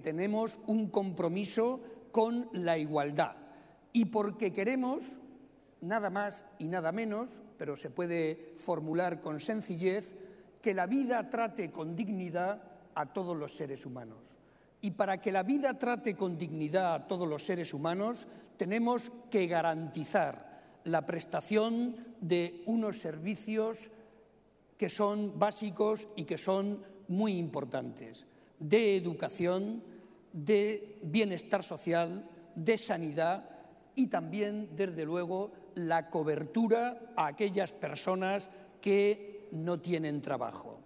tenemos un compromiso con la igualdad y porque queremos, nada más y nada menos, pero se puede formular con sencillez, que la vida trate con dignidad a todos los seres humanos. Y para que la vida trate con dignidad a todos los seres humanos, tenemos que garantizar la prestación de unos servicios que son básicos y que son muy importantes, de educación, de bienestar social, de sanidad y también, desde luego, la cobertura a aquellas personas que no tienen trabajo.